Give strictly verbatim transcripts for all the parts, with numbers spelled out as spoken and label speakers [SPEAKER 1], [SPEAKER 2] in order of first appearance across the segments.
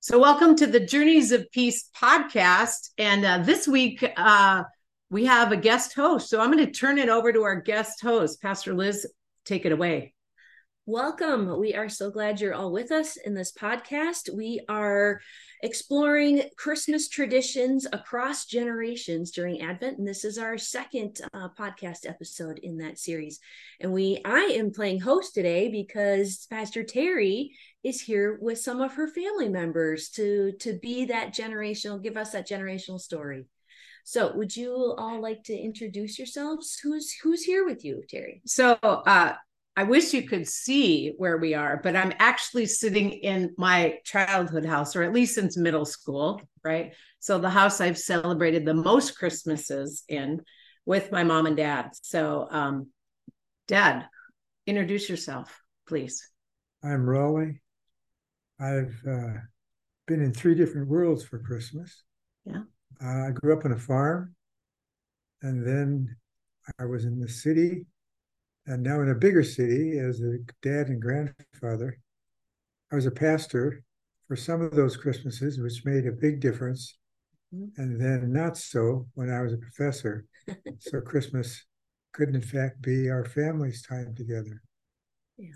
[SPEAKER 1] So, welcome to the Journeys of Peace podcast. And uh, this week, uh, we have a guest host. So, I'm going to turn it over to our guest host. Pastor Liz, take it away.
[SPEAKER 2] Welcome. We are so glad you're all with us in this podcast. We are exploring Christmas traditions across generations during Advent, and this is our second uh, podcast episode in that series. And we, I am playing host today because Pastor Terry is here with some of her family members to to be that generational, give us that generational story. So, would you all like to introduce yourselves? Who's who's here with you, Terry?
[SPEAKER 1] So, uh, I wish you could see where we are, but I'm actually sitting in my childhood house, or at least since middle school, right? So the house I've celebrated the most Christmases in with my mom and dad. So, um, Dad, introduce yourself, please.
[SPEAKER 3] I'm Raleigh. I've uh, been in three different worlds for Christmas.
[SPEAKER 1] Yeah.
[SPEAKER 3] Uh, I grew up on a farm, and then I was in the city, and now in a bigger city as a dad and grandfather. I was a pastor for some of those Christmases, which made a big difference, mm-hmm. and then not so when I was a professor. So Christmas could, in fact, be our family's time together.
[SPEAKER 2] Yeah.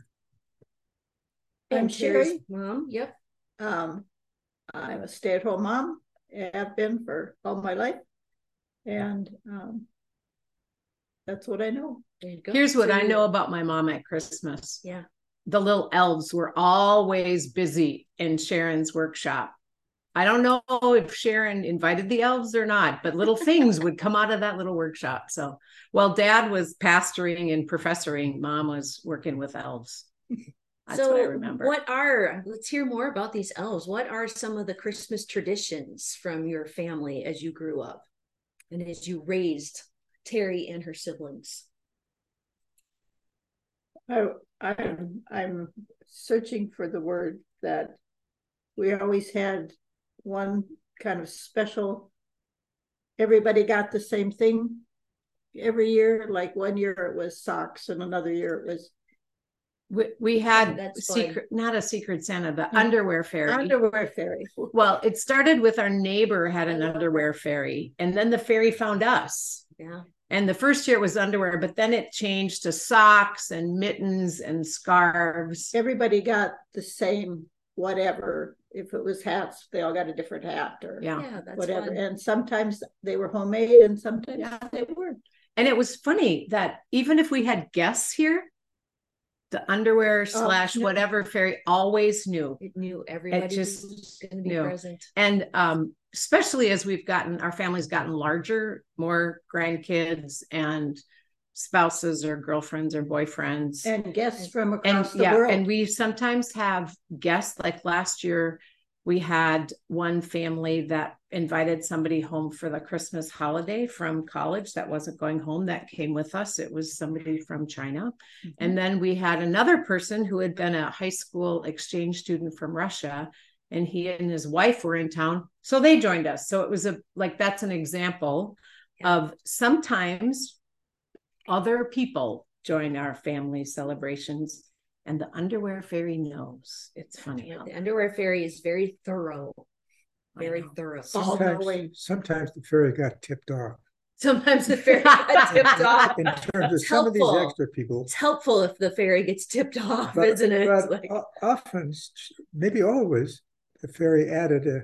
[SPEAKER 4] I'm Sherry.
[SPEAKER 2] Mom. Yep.
[SPEAKER 4] Um, I'm a stay-at-home mom. Have been for all my life, and um, that's what I know.
[SPEAKER 2] There you go.
[SPEAKER 1] Here's what
[SPEAKER 2] so,
[SPEAKER 1] I know about my mom at Christmas.
[SPEAKER 2] Yeah.
[SPEAKER 1] The little elves were always busy in Sharon's workshop. I don't know if Sharon invited the elves or not, but little things would come out of that little workshop. So while Dad was pastoring and professoring, Mom was working with elves. That's
[SPEAKER 2] so
[SPEAKER 1] what I remember.
[SPEAKER 2] What are, let's hear more about these elves. What are some of the Christmas traditions from your family as you grew up and as you raised Terry and her siblings?
[SPEAKER 4] I, I'm, I'm searching for the word that we always had one kind of special, everybody got the same thing every year. Like one year it was socks and another year it was
[SPEAKER 1] We, we had
[SPEAKER 2] oh,
[SPEAKER 1] secret,
[SPEAKER 2] fun.
[SPEAKER 1] not a secret Santa, the
[SPEAKER 4] mm-hmm.
[SPEAKER 1] underwear fairy.
[SPEAKER 4] Underwear fairy.
[SPEAKER 1] Well, it started with our neighbor had an underwear fairy, and then the fairy found us.
[SPEAKER 2] Yeah.
[SPEAKER 1] And the first year was underwear, but then it changed to socks and mittens and scarves.
[SPEAKER 4] Everybody got the same whatever. If it was hats, they all got a different hat or
[SPEAKER 1] yeah,
[SPEAKER 2] yeah that's
[SPEAKER 4] whatever.
[SPEAKER 2] Fun.
[SPEAKER 4] And sometimes they were homemade and sometimes yeah. they weren't.
[SPEAKER 1] And it was funny that even if we had guests here, the underwear slash
[SPEAKER 4] oh,
[SPEAKER 1] whatever fairy always knew.
[SPEAKER 2] It knew everybody
[SPEAKER 1] it just
[SPEAKER 2] was going to be
[SPEAKER 1] knew.
[SPEAKER 2] present.
[SPEAKER 1] And um, especially as we've gotten, our family's gotten larger, more grandkids and spouses or girlfriends or boyfriends.
[SPEAKER 4] And guests from across
[SPEAKER 1] and,
[SPEAKER 4] the
[SPEAKER 1] yeah,
[SPEAKER 4] world.
[SPEAKER 1] And we sometimes have guests, like last year, we had one family that invited somebody home for the Christmas holiday from college that wasn't going home, that came with us. It was somebody from China. Mm-hmm. And then we had another person who had been a high school exchange student from Russia, and he and his wife were in town. So they joined us. So it was a, like, that's an example yeah. of sometimes other people join our family celebrations. And the underwear fairy knows. It's funny.
[SPEAKER 2] Yeah, the underwear fairy is very thorough. Very thorough.
[SPEAKER 3] Sometimes, sometimes the fairy got tipped off.
[SPEAKER 2] Sometimes the fairy got tipped off.
[SPEAKER 3] In terms of some of these extra people.
[SPEAKER 2] It's helpful if the fairy gets tipped off,
[SPEAKER 3] but,
[SPEAKER 2] isn't it?
[SPEAKER 3] But
[SPEAKER 2] like...
[SPEAKER 3] often, maybe always, the fairy added a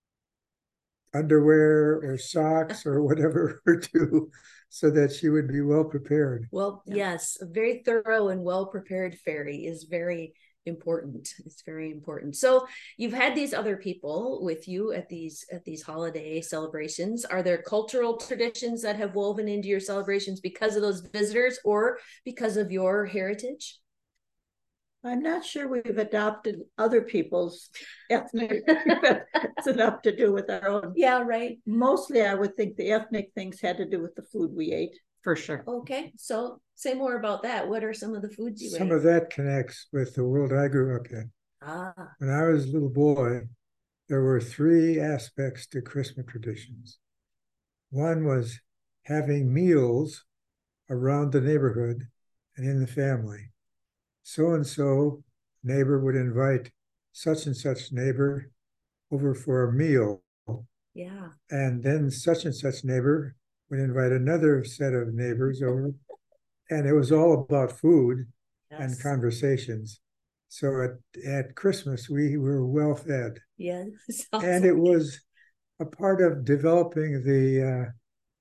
[SPEAKER 3] underwear or socks or whatever or two, so that she would be well prepared.
[SPEAKER 2] Well, yeah. Yes, a very thorough and well prepared fairy is very important. It's very important. So you've had these other people with you at these at these holiday celebrations. Are there cultural traditions that have woven into your celebrations because of those visitors or because of your heritage?
[SPEAKER 4] I'm not sure we've adopted other people's ethnic. It's enough to do with our own.
[SPEAKER 2] Yeah, right.
[SPEAKER 4] Mostly, I would think the ethnic things had to do with the food we ate.
[SPEAKER 1] For sure.
[SPEAKER 2] Okay, so say more about that. What are some of the foods you
[SPEAKER 3] some
[SPEAKER 2] ate?
[SPEAKER 3] Some of that connects with the world I grew up in.
[SPEAKER 2] Ah.
[SPEAKER 3] When I was a little boy, there were three aspects to Christmas traditions. One was having meals around the neighborhood and in the family. So-and-so neighbor would invite such and such neighbor over for a meal.
[SPEAKER 2] Yeah.
[SPEAKER 3] And then such and such neighbor would invite another set of neighbors over. And it was all about food
[SPEAKER 2] Yes.
[SPEAKER 3] and conversations. So at, at Christmas, we were well fed.
[SPEAKER 2] Yeah.
[SPEAKER 3] And it was a part of developing the uh,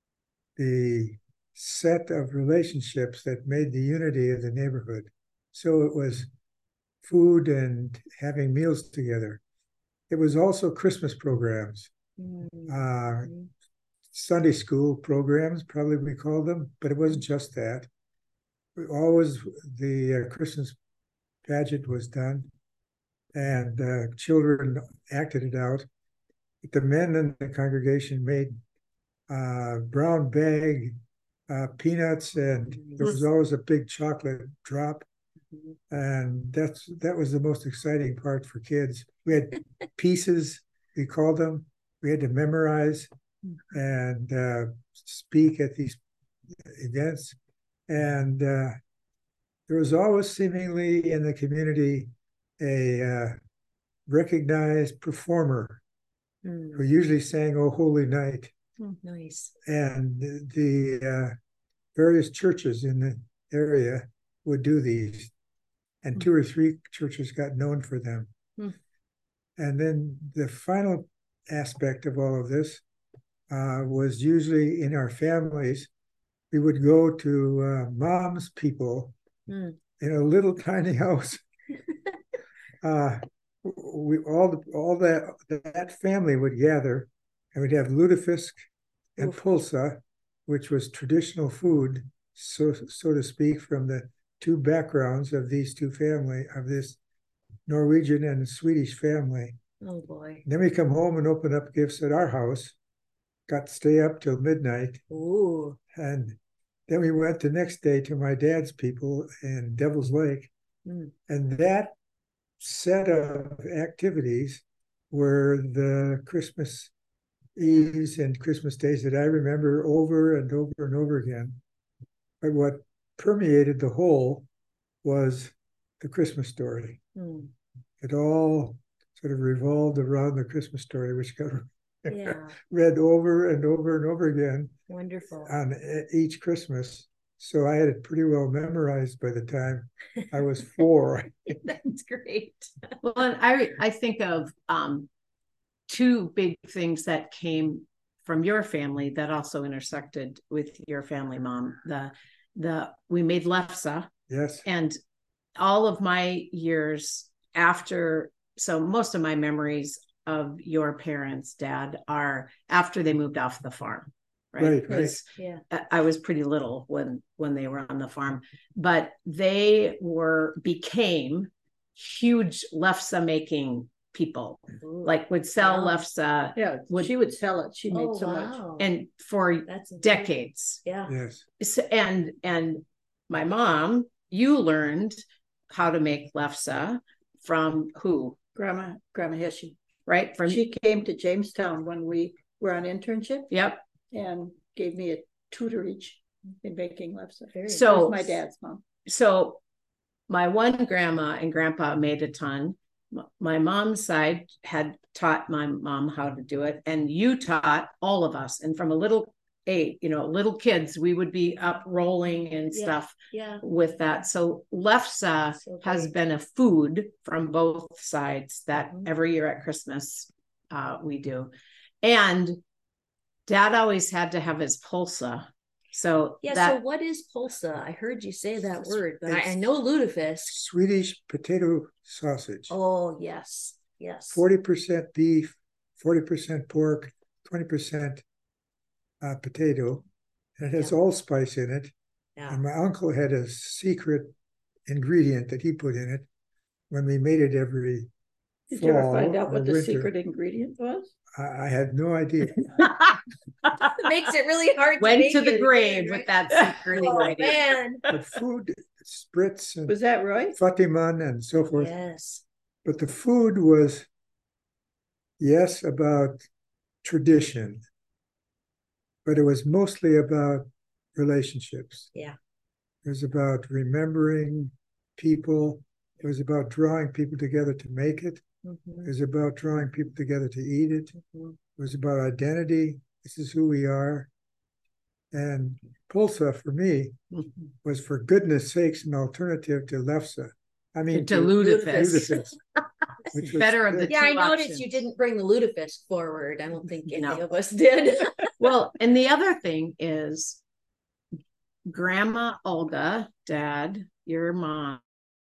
[SPEAKER 3] the set of relationships that made the unity of the neighborhood. So it was food and having meals together. It was also Christmas programs, mm-hmm. uh, Sunday school programs, probably we called them, but it wasn't just that. Always the uh, Christmas pageant was done, and uh, children acted it out. But the men in the congregation made uh, brown bag uh, peanuts, and there was always a big chocolate drop. And that's that was the most exciting part for kids. We had pieces, we called them. We had to memorize and uh, speak at these events. And uh, there was always seemingly in the community a uh, recognized performer mm. who usually sang "O Holy Night."
[SPEAKER 2] Mm, nice.
[SPEAKER 3] And the, the uh, various churches in the area would do these. And two or three churches got known for them. Hmm. And then the final aspect of all of this uh, was usually in our families. We would go to uh, mom's people hmm. in a little tiny house. uh, we all the, all that that family would gather, and we'd have lutefisk and Oof. pulsa, which was traditional food, so so to speak, from the two backgrounds of these two family, of this Norwegian and Swedish family.
[SPEAKER 2] Oh boy.
[SPEAKER 3] And then we come home and open up gifts at our house, got to stay up till midnight.
[SPEAKER 2] Ooh.
[SPEAKER 3] And then we went the next day to my dad's people in Devil's Lake. Mm. And that set of activities were the Christmas Eves and Christmas days that I remember over and over and over again. But what permeated the whole was the Christmas story. Mm. It all sort of revolved around the Christmas story, which got yeah. read over and over and over again.
[SPEAKER 2] Wonderful.
[SPEAKER 3] On each Christmas. So I had it pretty well memorized by the time I was four.
[SPEAKER 2] That's great.
[SPEAKER 1] Well, and I I think of um, two big things that came from your family that also intersected with your family, Mom. The The we made lefse.
[SPEAKER 3] Yes.
[SPEAKER 1] And all of my years after, so most of my memories of your parents, Dad, are after they moved off the farm, right?
[SPEAKER 3] Right, right.
[SPEAKER 2] Yeah.
[SPEAKER 1] I was pretty little when when they were on the farm, but they were became huge lefse making people. Ooh. Like would sell wow. lefse.
[SPEAKER 4] Yeah, would, she would sell it. She made oh, so wow. much,
[SPEAKER 1] and for That's decades.
[SPEAKER 2] Yeah.
[SPEAKER 3] Yes.
[SPEAKER 1] So, and and my mom, you learned how to make lefse from who?
[SPEAKER 4] Grandma, Grandma Heshy.
[SPEAKER 1] Right.
[SPEAKER 4] From she came to Jamestown when we were on internship.
[SPEAKER 1] Yep.
[SPEAKER 4] And gave me a tutorage in baking lefse.
[SPEAKER 1] So
[SPEAKER 4] my dad's mom.
[SPEAKER 1] So my one grandma and grandpa made a ton. My mom's side had taught my mom how to do it, and you taught all of us. And from a little age, you know, little kids, we would be up rolling and
[SPEAKER 2] yeah,
[SPEAKER 1] stuff
[SPEAKER 2] yeah.
[SPEAKER 1] with that. So lefse so has been a food from both sides that mm-hmm. every year at Christmas uh, we do. And Dad always had to have his pulsa. So
[SPEAKER 2] yeah.
[SPEAKER 1] that,
[SPEAKER 2] so what is pulsa? I heard you say that word, but I, I know lutefisk.
[SPEAKER 3] Swedish potato sausage.
[SPEAKER 2] Oh yes, yes.
[SPEAKER 3] Forty percent beef, forty percent pork, twenty percent uh, potato. And it has yeah. allspice in it.
[SPEAKER 2] Yeah.
[SPEAKER 3] And my uncle had a secret ingredient that he put in it when we made it every.
[SPEAKER 4] Did you ever find out what the winter. secret ingredient was?
[SPEAKER 3] I, I had no idea.
[SPEAKER 2] It makes it really hard.
[SPEAKER 1] Went
[SPEAKER 2] to,
[SPEAKER 1] to the
[SPEAKER 2] it,
[SPEAKER 1] grave
[SPEAKER 2] right?
[SPEAKER 1] with that secret
[SPEAKER 2] oh,
[SPEAKER 1] ingredient.
[SPEAKER 2] Man.
[SPEAKER 3] But food, spritz, and
[SPEAKER 4] was that right?
[SPEAKER 3] Fatiman and so forth.
[SPEAKER 2] Yes.
[SPEAKER 3] But the food was, yes, about tradition, but it was mostly about relationships.
[SPEAKER 2] Yeah.
[SPEAKER 3] It was about remembering people It was about drawing people together to make it.
[SPEAKER 2] Mm-hmm.
[SPEAKER 3] It was about drawing people together to eat it.
[SPEAKER 2] Mm-hmm.
[SPEAKER 3] It was about identity. This is who we are. And Pulsa, for me,
[SPEAKER 1] Mm-hmm.
[SPEAKER 3] was for goodness sakes an alternative to Lefse. I mean,
[SPEAKER 1] To Lutefisk.
[SPEAKER 3] Lutefisk, which was
[SPEAKER 1] Better of the
[SPEAKER 2] Yeah, I
[SPEAKER 1] two
[SPEAKER 2] noticed
[SPEAKER 1] options.
[SPEAKER 2] you didn't bring the lutefisk forward. I don't think any
[SPEAKER 1] No.
[SPEAKER 2] of us did.
[SPEAKER 1] Well, and the other thing is Grandma Olga, Dad, your mom.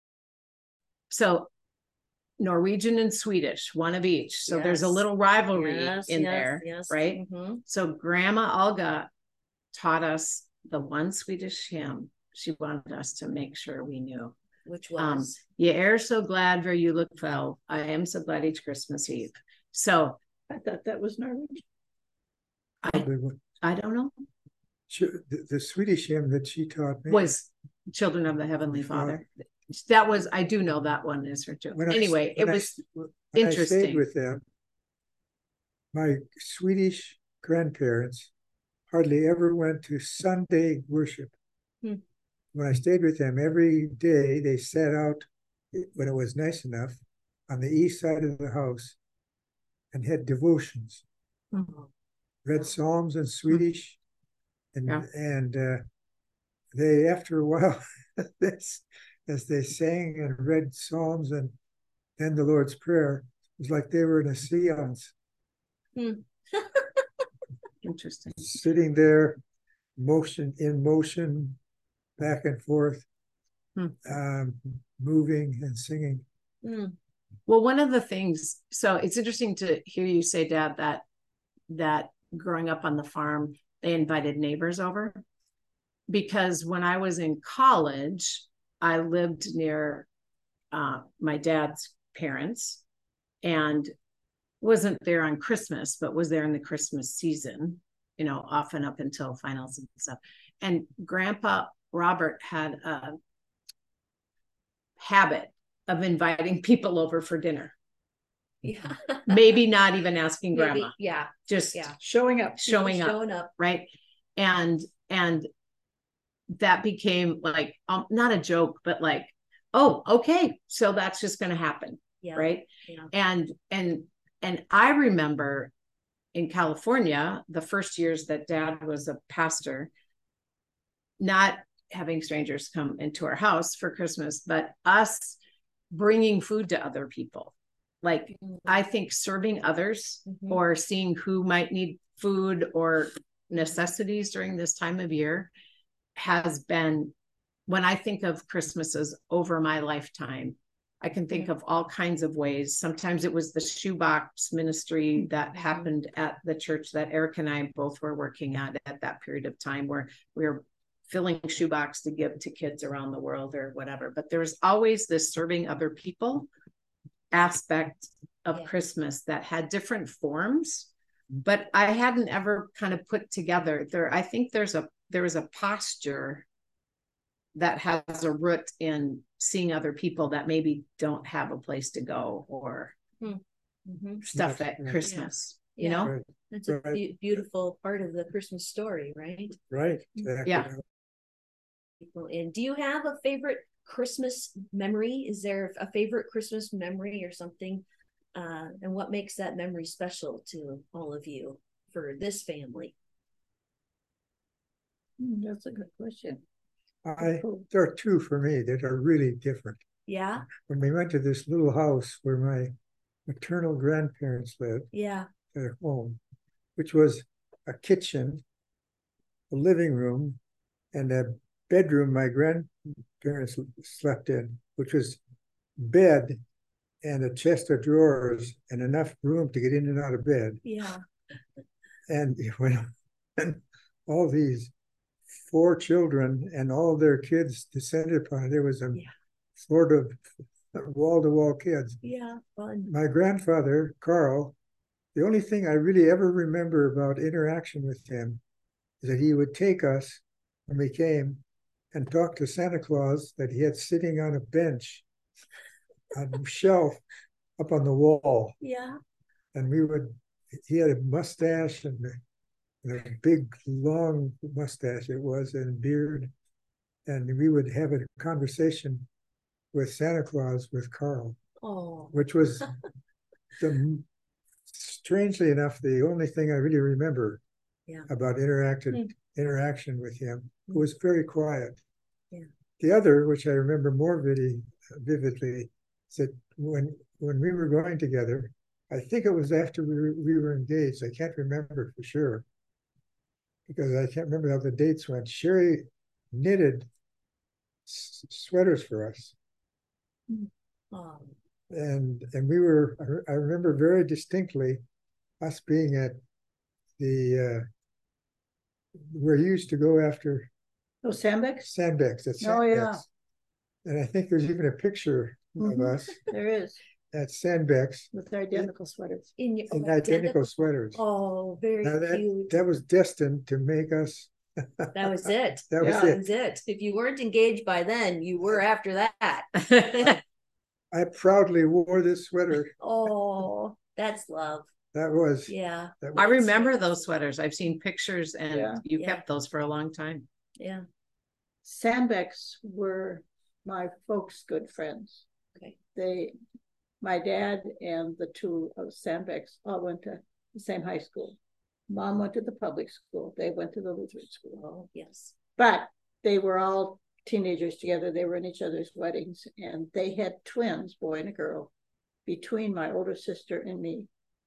[SPEAKER 1] So Norwegian and Swedish, one of each. So there's a
[SPEAKER 2] Yes.
[SPEAKER 1] little rivalry
[SPEAKER 2] Yes,
[SPEAKER 1] in
[SPEAKER 2] yes,
[SPEAKER 1] there,
[SPEAKER 2] yes.
[SPEAKER 1] right?
[SPEAKER 2] Mhm.
[SPEAKER 1] So Grandma Olga taught us the one Swedish hymn she wanted us to make sure we knew.
[SPEAKER 2] Which
[SPEAKER 1] Um,
[SPEAKER 2] was
[SPEAKER 1] "Je är så glad för julekväll. I am so glad each Christmas Eve." So
[SPEAKER 4] I thought that was Norwegian.
[SPEAKER 1] I,
[SPEAKER 3] the,
[SPEAKER 1] I don't know,
[SPEAKER 3] the Swedish hymn that she taught me.
[SPEAKER 1] was Children of the Heavenly Father. That was, I do know that one is her too.
[SPEAKER 3] When I-
[SPEAKER 1] Anyway, it
[SPEAKER 3] when I-
[SPEAKER 1] was
[SPEAKER 3] when I stayed
[SPEAKER 1] interesting.
[SPEAKER 3] with them, my Swedish grandparents hardly ever went to Sunday worship.
[SPEAKER 2] Hmm.
[SPEAKER 3] When I stayed with them, every day they sat out, when it was nice enough, on the east side of the house and had devotions,
[SPEAKER 1] Mhm.
[SPEAKER 3] read psalms in Swedish, and
[SPEAKER 1] Yeah.
[SPEAKER 3] and uh, they, after a while, this, as they sang and read psalms and then the Lord's Prayer, it was like they were in a seance.
[SPEAKER 2] Hmm.
[SPEAKER 1] Interesting.
[SPEAKER 3] Sitting there, motion in motion, back and forth,
[SPEAKER 1] Hmm.
[SPEAKER 3] um, moving and singing.
[SPEAKER 2] Mm.
[SPEAKER 1] Well, one of the things, so it's interesting to hear you say, Dad, that that growing up on the farm, they invited neighbors over. Because when I was in college, I lived near uh, my dad's parents and wasn't there on Christmas, but was there in the Christmas season, you know, often up until finals and stuff. And Grandpa Robert had a habit of inviting people over for dinner.
[SPEAKER 2] Yeah.
[SPEAKER 1] Maybe not even asking
[SPEAKER 2] Maybe,
[SPEAKER 1] grandma,
[SPEAKER 2] yeah.
[SPEAKER 1] just
[SPEAKER 2] Yeah.
[SPEAKER 4] Showing up.
[SPEAKER 1] showing up,
[SPEAKER 2] Showing up.
[SPEAKER 1] right? And and that became like um, not a joke, but like, oh, okay, so that's just going to happen,
[SPEAKER 2] Yeah.
[SPEAKER 1] right?
[SPEAKER 2] Yeah.
[SPEAKER 1] And and and I remember in California, the first years that Dad was a pastor, not having strangers come into our house for Christmas, but us bringing food to other people. Like,
[SPEAKER 2] Mm-hmm.
[SPEAKER 1] I think serving others
[SPEAKER 2] Mhm.
[SPEAKER 1] or seeing who might need food or necessities during this time of year has been, when I think of Christmases over my lifetime, I can think of all kinds of ways. Sometimes it was the shoebox ministry that
[SPEAKER 2] Mhm.
[SPEAKER 1] happened at the church that Eric and I both were working at at that period of time, where we were filling shoebox to give to kids around the world or whatever. But there was always this serving other people aspect of
[SPEAKER 2] Yeah.
[SPEAKER 1] Christmas that had different forms, but I hadn't ever kind of put together there. I think there's a, there was a posture that has a root in seeing other people that maybe don't have a place to go or
[SPEAKER 2] Mhm.
[SPEAKER 1] stuff
[SPEAKER 3] That's
[SPEAKER 1] at
[SPEAKER 3] right.
[SPEAKER 1] Christmas,
[SPEAKER 2] Yeah.
[SPEAKER 1] you know?
[SPEAKER 3] Right,
[SPEAKER 2] That's a
[SPEAKER 3] Right.
[SPEAKER 2] be- beautiful part of the Christmas story, right?
[SPEAKER 3] right. Exactly.
[SPEAKER 1] Yeah.
[SPEAKER 2] People in. Do you have a favorite Christmas memory? Is there a favorite Christmas memory or something? Uh, and what makes that memory special to all of you for this family?
[SPEAKER 4] Hmm, That's a good question.
[SPEAKER 3] I, there are two for me that are really different.
[SPEAKER 2] Yeah,
[SPEAKER 3] When we went to this little house where my maternal grandparents lived,
[SPEAKER 2] yeah,
[SPEAKER 3] their home, which was a kitchen, a living room, and a bedroom my grandparents slept in, which was bed and a chest of drawers and enough room to get in and out of bed.
[SPEAKER 2] yeah.
[SPEAKER 3] And when, when all these four children and all their kids descended upon it, there was a
[SPEAKER 2] Yeah.
[SPEAKER 3] sort of wall-to-wall kids.
[SPEAKER 2] Yeah, fun.
[SPEAKER 3] My grandfather, Carl, the only thing I really ever remember about interaction with him is that he would take us when we came and talk to Santa Claus that he had sitting on a bench, on a shelf up on the wall.
[SPEAKER 2] Yeah,
[SPEAKER 3] And we would, he had a mustache and a, and a big, long mustache it was, and beard. And we would have a conversation with Santa Claus with Carl,
[SPEAKER 2] Oh,
[SPEAKER 3] which was the strangely enough the only thing I really remember
[SPEAKER 2] yeah.
[SPEAKER 3] about interacted
[SPEAKER 2] Mm.
[SPEAKER 3] interaction with him.
[SPEAKER 2] Mm.
[SPEAKER 3] Who was very quiet.
[SPEAKER 2] Yeah.
[SPEAKER 3] The other, which I remember more vividly, vividly, is that when when we were going together, I think it was after we were, we were engaged. I can't remember for sure because I can't remember how the dates went. Sherry knitted s- sweaters for us.
[SPEAKER 2] Oh,
[SPEAKER 3] And and we were, I remember very distinctly us being at the, uh, where you used to go after
[SPEAKER 4] Oh, Sandbex?
[SPEAKER 3] Sandbex, at
[SPEAKER 4] Oh, yeah.
[SPEAKER 3] Sandbex. And I think there's even a picture of
[SPEAKER 4] Mhm.
[SPEAKER 3] us
[SPEAKER 4] There is,
[SPEAKER 3] at Sandbex
[SPEAKER 4] with identical sweaters.
[SPEAKER 2] in your
[SPEAKER 3] in
[SPEAKER 2] oh,
[SPEAKER 3] identical sweaters.
[SPEAKER 2] Oh, very
[SPEAKER 3] Now that,
[SPEAKER 2] cute.
[SPEAKER 3] that was destined to make us.
[SPEAKER 2] That was it.
[SPEAKER 3] That was
[SPEAKER 4] Yeah.
[SPEAKER 2] That
[SPEAKER 3] it.
[SPEAKER 2] was it. If you weren't engaged by then, you were after that.
[SPEAKER 3] I proudly wore this sweater.
[SPEAKER 2] Oh, that's love.
[SPEAKER 3] That was.
[SPEAKER 2] Yeah.
[SPEAKER 3] That
[SPEAKER 1] I
[SPEAKER 3] was,
[SPEAKER 1] remember those sweaters. I've seen pictures and
[SPEAKER 4] Yeah.
[SPEAKER 1] you
[SPEAKER 2] Yeah.
[SPEAKER 1] kept those for a long time.
[SPEAKER 2] Yeah.
[SPEAKER 4] Sandbex were my folks' good friends.
[SPEAKER 2] Okay.
[SPEAKER 4] They, my dad and the two of Sandbex all went to the same high school. Mom went to the public school. They went to the Lutheran school.
[SPEAKER 2] Oh, yes.
[SPEAKER 4] But they were all teenagers together. They were in each other's weddings, and they had twins, boy and a girl, between my older sister and me.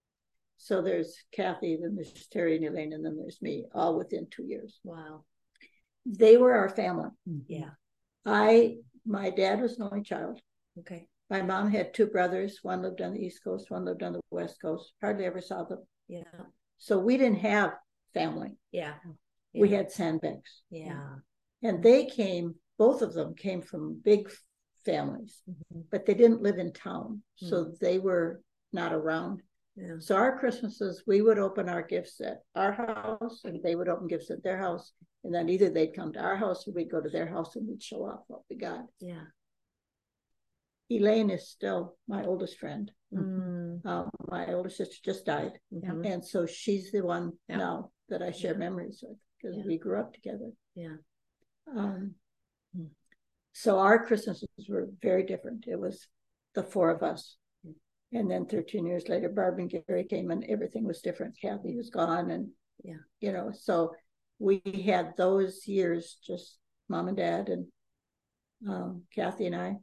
[SPEAKER 4] So there's Kathy, then there's Terry and Elaine, and then there's me, all within two years.
[SPEAKER 2] Wow.
[SPEAKER 4] They were our family.
[SPEAKER 2] Yeah.
[SPEAKER 4] I, my dad was an only child.
[SPEAKER 2] Okay.
[SPEAKER 4] My mom had two brothers. One lived on the East Coast, one lived on the West Coast. Hardly ever saw them.
[SPEAKER 2] Yeah.
[SPEAKER 4] So we didn't have family.
[SPEAKER 2] Yeah.
[SPEAKER 4] We
[SPEAKER 2] Yeah.
[SPEAKER 4] had Sandbex.
[SPEAKER 2] Yeah.
[SPEAKER 4] And they came, both of them came from big families,
[SPEAKER 2] Mhm.
[SPEAKER 4] but they didn't live in town. So
[SPEAKER 2] Mm.
[SPEAKER 4] they were not around.
[SPEAKER 2] Yeah.
[SPEAKER 4] So our Christmases, we would open our gifts at our house and they would open gifts at their house. And then either they'd come to our house or we'd go to their house and we'd show off what we got.
[SPEAKER 2] Yeah.
[SPEAKER 4] Elaine is still my oldest friend.
[SPEAKER 2] Mm.
[SPEAKER 4] Um, my older sister just died.
[SPEAKER 2] Mhm.
[SPEAKER 4] And so she's the one
[SPEAKER 1] Yeah.
[SPEAKER 4] now that I share
[SPEAKER 2] Yeah.
[SPEAKER 4] memories with because
[SPEAKER 2] Yeah.
[SPEAKER 4] we grew up together.
[SPEAKER 2] Yeah.
[SPEAKER 4] Um,
[SPEAKER 2] Hmm.
[SPEAKER 4] so our Christmases were very different. It was the four of us.
[SPEAKER 2] Hmm.
[SPEAKER 4] And then thirteen years later, Barb and Gary came and everything was different. Kathy was gone. And,
[SPEAKER 2] Yeah.
[SPEAKER 4] you know, so we had those years, just mom and dad and um, Kathy and I.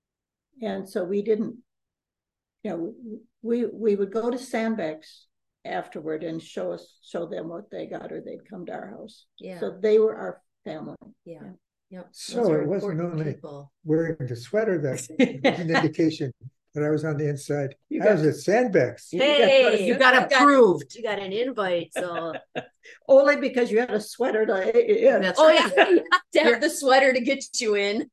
[SPEAKER 4] And so we didn't, you know, we we would go to Sandbex afterward and show us, show them what they got, or they'd come to our house.
[SPEAKER 2] Yeah.
[SPEAKER 4] So they were our family.
[SPEAKER 2] Yeah.
[SPEAKER 4] Yeah.
[SPEAKER 2] Yep.
[SPEAKER 3] So
[SPEAKER 2] Those are
[SPEAKER 3] it wasn't
[SPEAKER 2] important
[SPEAKER 3] only
[SPEAKER 2] people.
[SPEAKER 3] wearing the sweater that was an indication that I was on the inside.
[SPEAKER 4] You
[SPEAKER 3] I was
[SPEAKER 4] got-
[SPEAKER 3] at Sandbex.
[SPEAKER 2] Hey,
[SPEAKER 1] You got approved.
[SPEAKER 2] You got an invite, so
[SPEAKER 4] Only because you had a sweater to, yeah.
[SPEAKER 1] That's
[SPEAKER 2] oh
[SPEAKER 1] right.
[SPEAKER 2] yeah, you have to have the sweater to get you in.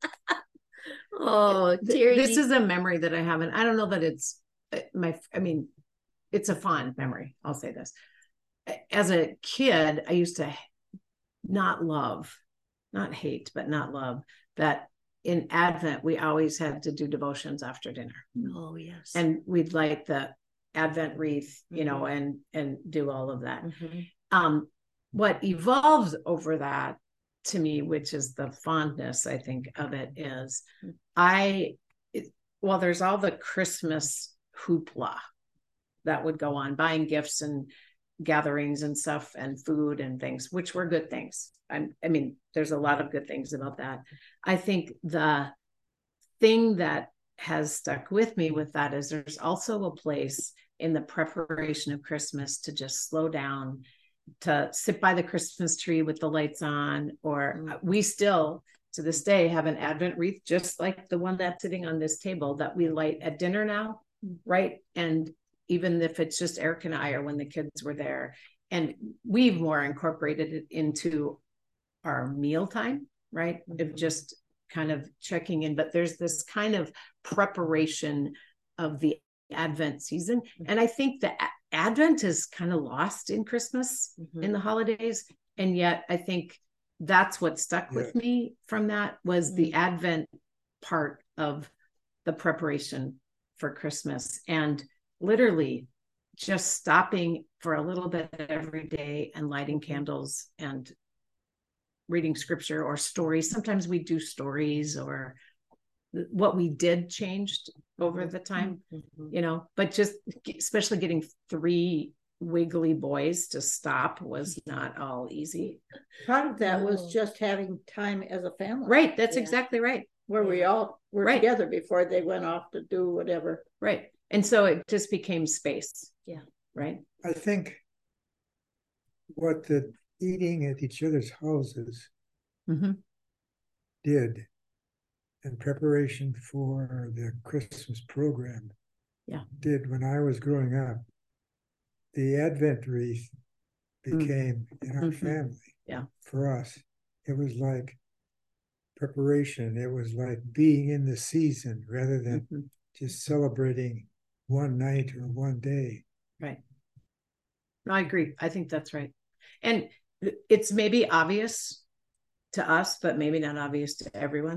[SPEAKER 2] Oh, Terry,
[SPEAKER 1] This is a memory that I haven't. I don't know that it's uh, my. I mean, it's a fond memory. I'll say this. As a kid, I used to not love, not hate, but not love that in Advent we always had to do devotions after dinner,
[SPEAKER 2] oh yes,
[SPEAKER 1] and we'd light the Advent wreath, you know, and and do all of that.
[SPEAKER 2] Mhm.
[SPEAKER 1] Um, what evolves over that to me, which is the fondness, I think, of it is I, it, well, there's all the Christmas hoopla that would go on, buying gifts and gatherings and stuff and food and things, which were good things. I'm, I mean, there's a lot of good things about that. I think the thing that has stuck with me with that is there's also a place in the preparation of Christmas to just slow down, to sit by the Christmas tree with the lights on, or
[SPEAKER 2] Mm-hmm.
[SPEAKER 1] we still to this day have an Advent wreath just like the one that's sitting on this table that we light at dinner now, right? And even if it's just Eric and I, or when the kids were there, and we've more incorporated it into our mealtime, right? Of just kind of checking in, but there's this kind of preparation of the Advent season. And I think that Advent is kind of lost in Christmas,
[SPEAKER 2] Mhm.
[SPEAKER 1] in the holidays. And yet I think that's what stuck
[SPEAKER 3] Yeah.
[SPEAKER 1] with me from that was
[SPEAKER 2] Mm.
[SPEAKER 1] the Advent part of the preparation for Christmas, and literally just stopping for a little bit every day and lighting candles and reading scripture or stories. Sometimes we do stories or what we did changed over the time,
[SPEAKER 2] Mhm.
[SPEAKER 1] you know, but just especially getting three wiggly boys to stop was not all easy.
[SPEAKER 4] Part of that
[SPEAKER 2] No.
[SPEAKER 4] was just having time as a family.
[SPEAKER 1] Right. That's
[SPEAKER 2] Yeah.
[SPEAKER 1] exactly right.
[SPEAKER 4] Where we
[SPEAKER 2] Yeah.
[SPEAKER 4] all were
[SPEAKER 1] Right.
[SPEAKER 4] together before they went off to do whatever.
[SPEAKER 1] Right. And so it just became space.
[SPEAKER 2] Yeah.
[SPEAKER 1] Right.
[SPEAKER 3] I think what the eating at each other's houses
[SPEAKER 1] Mm-hmm.
[SPEAKER 3] did in preparation for the Christmas program
[SPEAKER 1] Yeah.
[SPEAKER 3] did when I was growing up. The Advent wreath became in our
[SPEAKER 1] Mhm.
[SPEAKER 3] family.
[SPEAKER 1] Yeah.
[SPEAKER 3] For us, it was like preparation. It was like being in the season rather than
[SPEAKER 1] Mm-hmm.
[SPEAKER 3] just celebrating one night or one day.
[SPEAKER 1] Right. No, I agree. I think that's right. And it's maybe obvious to us, but maybe not obvious to everyone.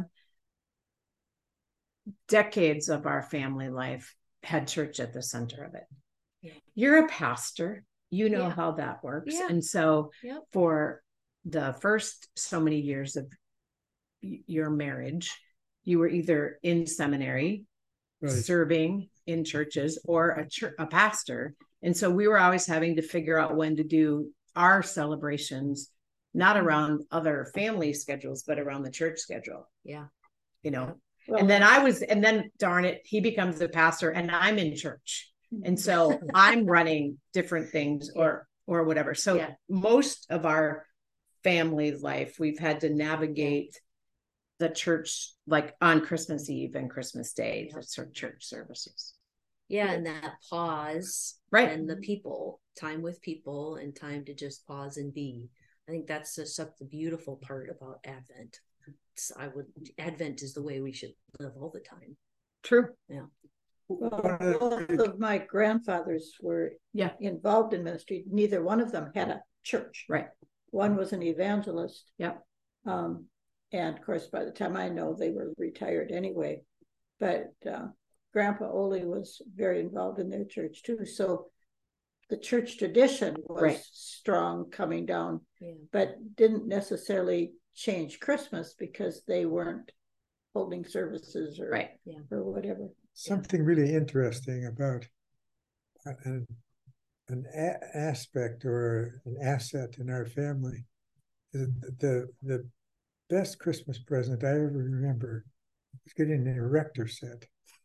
[SPEAKER 1] Decades of our family life had church at the center of it.
[SPEAKER 2] Yeah.
[SPEAKER 1] You're a pastor, you know
[SPEAKER 2] Yeah.
[SPEAKER 1] how that works.
[SPEAKER 2] Yeah.
[SPEAKER 1] And so
[SPEAKER 2] Yep.
[SPEAKER 1] for the first so many years of y- your marriage, you were either in seminary,
[SPEAKER 3] Right.
[SPEAKER 1] serving in churches, or a church, a pastor. And so we were always having to figure out when to do our celebrations, not around other family schedules, but around the church schedule,
[SPEAKER 2] Yeah.
[SPEAKER 1] you know.
[SPEAKER 4] Well,
[SPEAKER 1] And then I was, and then darn it, he becomes the pastor and I'm in church. And so I'm running different things or, or whatever. So
[SPEAKER 2] Yeah.
[SPEAKER 1] most of our family life, we've had to navigate the church, like on Christmas Eve and Christmas Day, the sort of church services.
[SPEAKER 2] Yeah, and that pause,
[SPEAKER 1] Right.
[SPEAKER 2] and the people, time with people, and time to just pause and be. I think that's just such the beautiful part about Advent. It's, I would Advent is the way we should live all the time.
[SPEAKER 1] True.
[SPEAKER 4] Well, both of my grandfathers were
[SPEAKER 1] Yeah.
[SPEAKER 4] involved in ministry. Neither one of them had a church.
[SPEAKER 1] Right.
[SPEAKER 4] One was an evangelist.
[SPEAKER 1] Yep.
[SPEAKER 4] Um, and of course, by the time I know, they were retired anyway. But uh, Grandpa Ole was very involved in their church too. So the church tradition was
[SPEAKER 1] Right.
[SPEAKER 4] strong coming down,
[SPEAKER 2] Yeah.
[SPEAKER 4] but didn't necessarily change Christmas because they weren't holding services or,
[SPEAKER 1] Right.
[SPEAKER 2] Yeah.
[SPEAKER 4] or whatever.
[SPEAKER 3] Something really interesting about an, an a- aspect or an asset in our family is the the best Christmas present I ever remember was getting an erector set.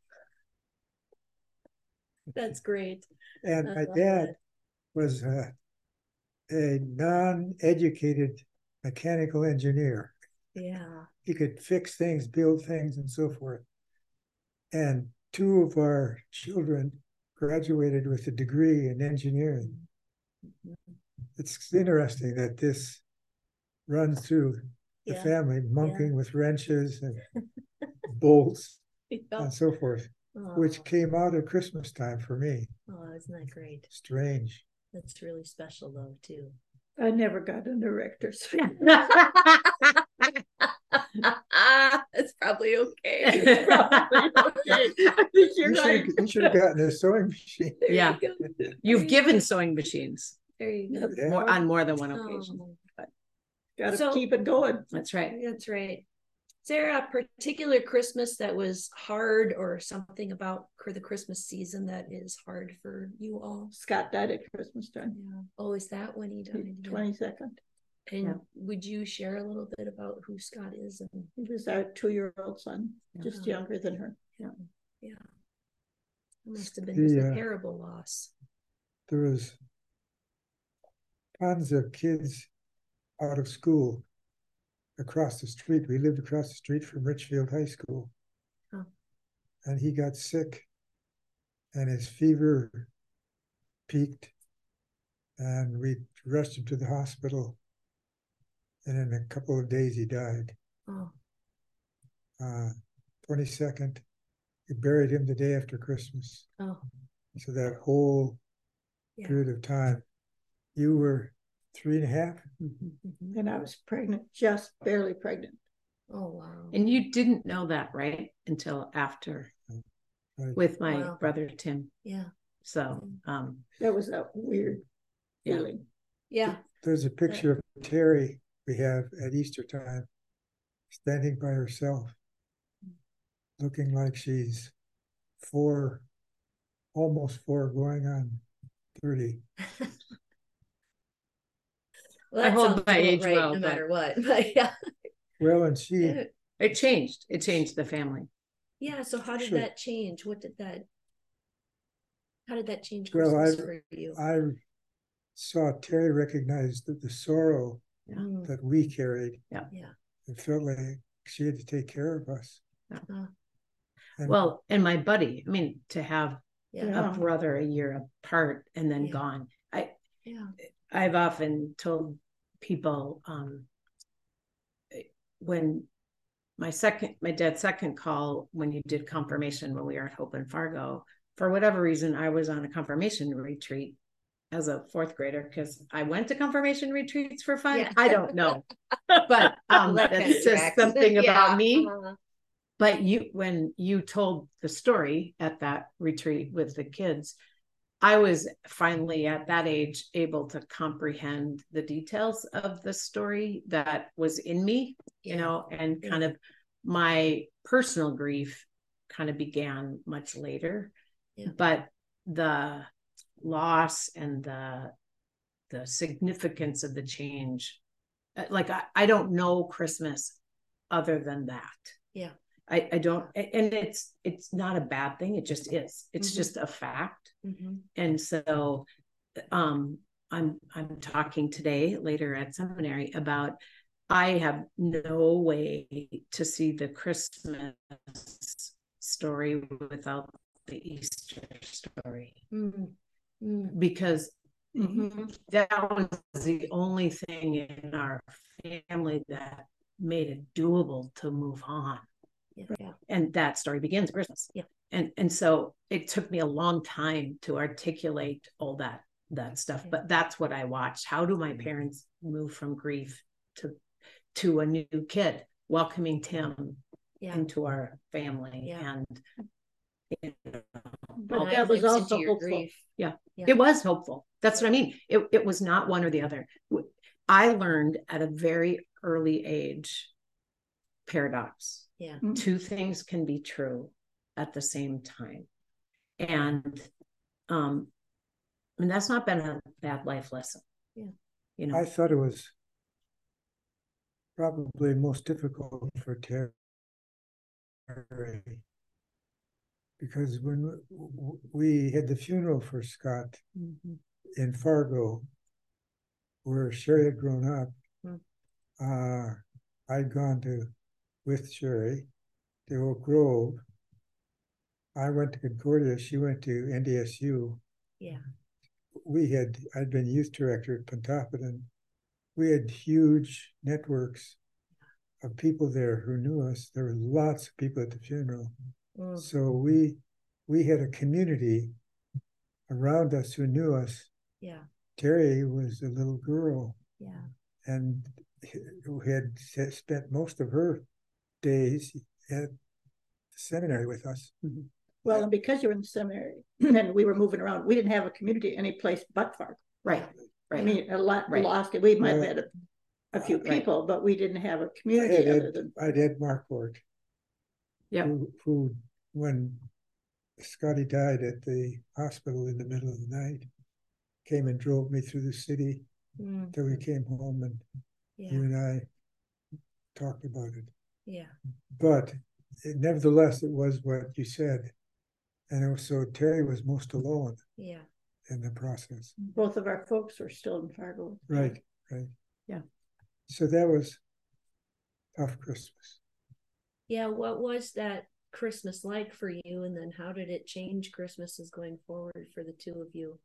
[SPEAKER 2] That's great.
[SPEAKER 3] And
[SPEAKER 2] I
[SPEAKER 3] my
[SPEAKER 2] love
[SPEAKER 3] dad
[SPEAKER 2] that.
[SPEAKER 3] was uh, a non-educated mechanical engineer.
[SPEAKER 2] Yeah.
[SPEAKER 3] He could fix things, build things, and so forth. And two of our children graduated with a degree in engineering. It's interesting that this runs through the
[SPEAKER 2] Yeah.
[SPEAKER 3] family, monking with wrenches and bolts
[SPEAKER 2] Yeah.
[SPEAKER 3] and so forth,
[SPEAKER 2] Oh,
[SPEAKER 3] which came out at Christmas time for me.
[SPEAKER 2] oh, isn't that great?
[SPEAKER 3] Strange.
[SPEAKER 2] That's really special though, too.
[SPEAKER 4] I never got an erector set.
[SPEAKER 2] It's probably okay.
[SPEAKER 1] It's
[SPEAKER 2] probably okay. I think you're
[SPEAKER 3] You should,
[SPEAKER 2] right.
[SPEAKER 3] have, you should have gotten a sewing machine.
[SPEAKER 2] There
[SPEAKER 1] Yeah.
[SPEAKER 2] you go. There
[SPEAKER 1] You've
[SPEAKER 2] you
[SPEAKER 1] given
[SPEAKER 2] go.
[SPEAKER 1] sewing machines
[SPEAKER 2] There you go.
[SPEAKER 3] Yeah.
[SPEAKER 1] more on more than one occasion.
[SPEAKER 2] Oh,
[SPEAKER 4] Got to
[SPEAKER 2] So-
[SPEAKER 4] keep it going.
[SPEAKER 1] That's right.
[SPEAKER 2] that's right. Is there a particular Christmas that was hard, or something about cr- the Christmas season that is hard for you all?
[SPEAKER 4] Scott died at Christmas time,
[SPEAKER 2] Yeah. Oh, is that when he died? Yeah.
[SPEAKER 4] twenty-second.
[SPEAKER 2] And
[SPEAKER 1] Yeah.
[SPEAKER 2] would you share a little bit about who Scott is? And
[SPEAKER 4] He was our two-year-old son, just
[SPEAKER 2] Yeah.
[SPEAKER 4] younger than her.
[SPEAKER 2] it must have been
[SPEAKER 3] The,
[SPEAKER 2] just a
[SPEAKER 3] uh,
[SPEAKER 2] terrible loss.
[SPEAKER 3] There was tons of kids out of school across the street. We lived across the street from Richfield High School.
[SPEAKER 2] Oh.
[SPEAKER 3] And he got sick and his fever peaked and we rushed him to the hospital. And in a couple of days he died.
[SPEAKER 2] Oh,
[SPEAKER 3] Uh, twenty-second, we buried him the day after Christmas.
[SPEAKER 2] oh,
[SPEAKER 3] So that whole
[SPEAKER 2] yeah.
[SPEAKER 3] period of time, you were three and a half.
[SPEAKER 2] Mhm.
[SPEAKER 4] And I was pregnant, just barely pregnant.
[SPEAKER 2] Oh, wow.
[SPEAKER 1] And you didn't know that, right? Until after
[SPEAKER 3] Right.
[SPEAKER 1] with my
[SPEAKER 2] Wow.
[SPEAKER 1] brother Tim.
[SPEAKER 2] Yeah.
[SPEAKER 1] So um
[SPEAKER 4] That was a weird
[SPEAKER 1] Yeah.
[SPEAKER 4] feeling.
[SPEAKER 2] Yeah.
[SPEAKER 3] There's a picture of Terry we have at Easter time, standing by herself. looking like she's four, almost four, going on thirty.
[SPEAKER 2] Well,
[SPEAKER 1] I
[SPEAKER 2] that
[SPEAKER 1] hold
[SPEAKER 2] sounds
[SPEAKER 1] my
[SPEAKER 2] about
[SPEAKER 1] age
[SPEAKER 2] right,
[SPEAKER 1] well,
[SPEAKER 2] no
[SPEAKER 1] but-
[SPEAKER 2] matter what. But yeah,
[SPEAKER 3] Well, and she,
[SPEAKER 1] It changed. It changed the family.
[SPEAKER 2] yeah. So how did
[SPEAKER 3] Sure.
[SPEAKER 2] that change? What did that? How did that change
[SPEAKER 3] Well,
[SPEAKER 2] Christmas
[SPEAKER 3] I-
[SPEAKER 2] for you?
[SPEAKER 3] I saw Terry recognize the, the sorrow
[SPEAKER 2] Mm,
[SPEAKER 3] that we carried.
[SPEAKER 1] Yeah.
[SPEAKER 2] yeah.
[SPEAKER 3] It felt like she had to take care of us.
[SPEAKER 2] Uh,
[SPEAKER 3] And
[SPEAKER 1] Well, and my buddy, I mean, to have
[SPEAKER 2] yeah.
[SPEAKER 4] Yeah.
[SPEAKER 1] a brother a year apart and then
[SPEAKER 2] Yeah.
[SPEAKER 1] gone. I
[SPEAKER 2] Yeah.
[SPEAKER 1] I've often told people um when my second my dad's second call, when you did confirmation when we were at Hope and Fargo, for whatever reason, I was on a confirmation retreat as a fourth grader because I went to confirmation retreats for fun.
[SPEAKER 2] Yeah.
[SPEAKER 1] I don't know. But um
[SPEAKER 2] That
[SPEAKER 1] that
[SPEAKER 2] kinda
[SPEAKER 1] says
[SPEAKER 2] tracks.
[SPEAKER 1] something
[SPEAKER 2] Yeah.
[SPEAKER 1] about me.
[SPEAKER 2] Uh,
[SPEAKER 1] But you, when you told the story at that retreat with the kids, I was finally at that age able to comprehend the details of the story that was in me, you
[SPEAKER 2] Yeah.
[SPEAKER 1] know, and
[SPEAKER 2] Yeah.
[SPEAKER 1] kind of my personal grief kind of began much later.
[SPEAKER 2] Yeah.
[SPEAKER 1] But the loss and the the significance of the change, uh, like I, I don't know Christmas other than that.
[SPEAKER 2] Yeah.
[SPEAKER 1] I, I don't, and it's it's not a bad thing. It just is. It's
[SPEAKER 2] Mhm.
[SPEAKER 1] just a fact.
[SPEAKER 2] mhm.
[SPEAKER 1] And so, um, I'm I'm talking today later at seminary about I have no way to see the Christmas story without the Easter story,
[SPEAKER 2] Mm, mm,
[SPEAKER 1] because
[SPEAKER 2] mhm.
[SPEAKER 1] that was the only thing in our family that made it doable to move on.
[SPEAKER 2] Yeah. Yeah.
[SPEAKER 1] And that story begins at Christmas.
[SPEAKER 2] Yeah.
[SPEAKER 1] And and so it took me a long time to articulate all that that stuff.
[SPEAKER 2] Yeah.
[SPEAKER 1] But that's what I watched. How do my parents move from grief to to a new kid, welcoming Tim
[SPEAKER 2] Yeah.
[SPEAKER 1] into our family?
[SPEAKER 2] Yeah.
[SPEAKER 1] And you know,
[SPEAKER 4] But
[SPEAKER 2] Nine
[SPEAKER 4] that was
[SPEAKER 2] lives
[SPEAKER 4] also
[SPEAKER 2] into your
[SPEAKER 4] hopeful.
[SPEAKER 2] grief.
[SPEAKER 1] yeah,
[SPEAKER 2] Yeah.
[SPEAKER 1] it was hopeful. That's what I mean. It it was not one or the other. I learned at a very early age paradox.
[SPEAKER 2] Yeah.
[SPEAKER 4] Mm.
[SPEAKER 1] Two things can be true at the same time. And um I mean, that's not been a bad life lesson.
[SPEAKER 2] Yeah.
[SPEAKER 1] You know,
[SPEAKER 3] I thought it was probably most difficult for Terry, because when w- we had the funeral for Scott
[SPEAKER 2] Mhm.
[SPEAKER 3] in Fargo, where Sherry had grown up,
[SPEAKER 2] Mm.
[SPEAKER 3] uh, I'd gone to with Sherry to Oak Grove. I went to Concordia. She went to N D S U.
[SPEAKER 2] Yeah.
[SPEAKER 3] We had, I'd been youth director at Pentoppiden. We had huge networks of people there who knew us. There were lots of people at the funeral.
[SPEAKER 2] Mm.
[SPEAKER 3] So we we had a community around us who knew us.
[SPEAKER 2] Yeah.
[SPEAKER 3] Terry was a little girl
[SPEAKER 2] Yeah.
[SPEAKER 3] and who had spent most of her days at the seminary with us.
[SPEAKER 4] Well, and because you were in the seminary and we were moving around, we didn't have a community any place but Fargo.
[SPEAKER 1] right,
[SPEAKER 4] I
[SPEAKER 1] right.
[SPEAKER 4] mean, a lot
[SPEAKER 1] Right.
[SPEAKER 4] lost it. We might have
[SPEAKER 3] Right.
[SPEAKER 4] had a, a few
[SPEAKER 1] Right.
[SPEAKER 4] people, but we didn't have a
[SPEAKER 3] I
[SPEAKER 4] community
[SPEAKER 3] had
[SPEAKER 4] other
[SPEAKER 3] Ed,
[SPEAKER 4] than.
[SPEAKER 3] I'd Ed Marquardt,
[SPEAKER 1] Yep.
[SPEAKER 3] who, who, when Scotty died at the hospital in the middle of the night, came and drove me through the city
[SPEAKER 2] Mm.
[SPEAKER 3] till we came home, and you
[SPEAKER 2] Yeah.
[SPEAKER 3] and I talked about it.
[SPEAKER 2] Yeah.
[SPEAKER 3] But it, nevertheless, it was what you said. And also Terry was most alone
[SPEAKER 2] Yeah.
[SPEAKER 3] in the process.
[SPEAKER 4] Both of our folks were still in Fargo.
[SPEAKER 3] Right, right.
[SPEAKER 1] Yeah.
[SPEAKER 3] So that was tough Christmas.
[SPEAKER 2] Yeah. What was that Christmas like for you? And then how did it change Christmases going forward for the two of you?